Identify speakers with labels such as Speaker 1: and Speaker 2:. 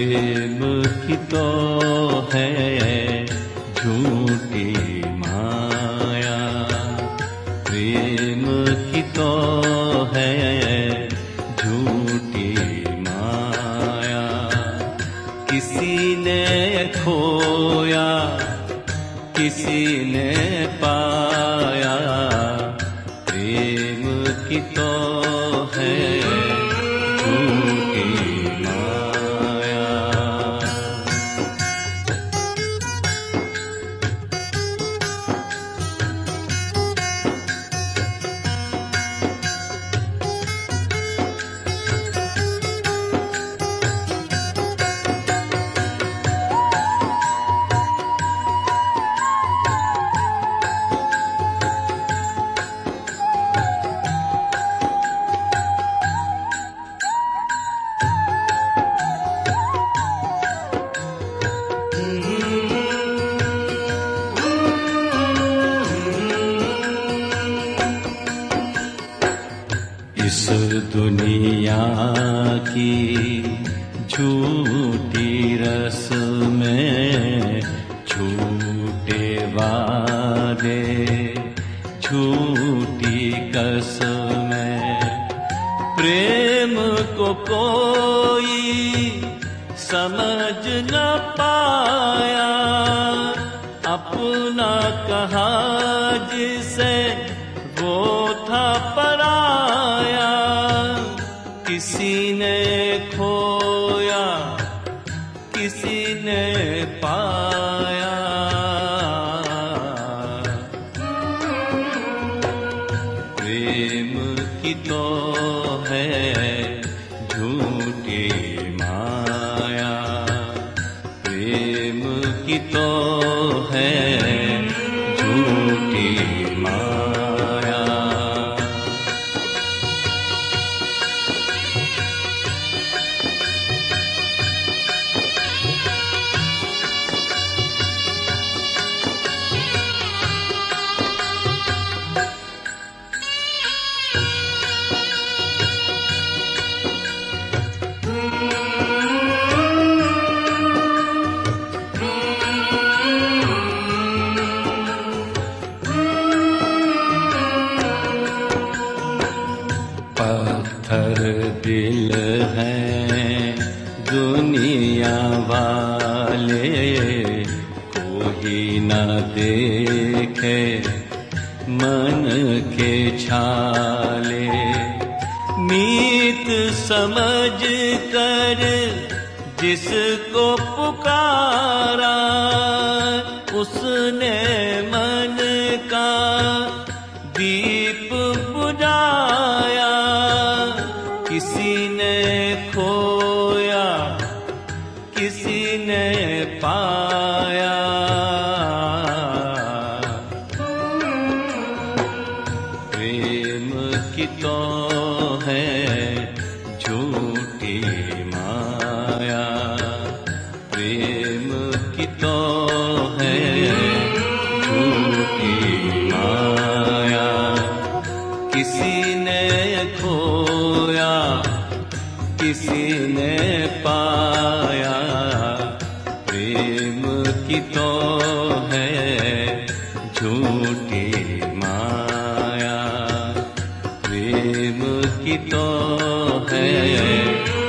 Speaker 1: प्रेम की तो है झूठी माया, प्रेम की तो है झूठी माया। किसी ने खोया किसी ने पाया, प्रेम की तो है झूठी माया। इस दुनिया की झूठी रस्में, झूठे वादे, झूठी कसमें, प्रेम को कोई समझ न पाया। अपना कहा जिसे वो था पराया। किसी ने खोया किसी ने पाया, प्रेम की तो है झूठी माया, प्रेम की तो है झूठी माया। पत्थर दिल हैं दुनिया वाले, कोई न देखे मन के छाले। मीत समझ कर जिसको पुकारा, उसने मन का दीप बुझाया। किसी ने खोया किसी ने पाया, प्रेम की तो है झूठी माया, प्रेम की तो है झूठी माया। किसी ने खोया किसी ने पाया, प्रेम की तो है झूठी माया, प्रेम की तो है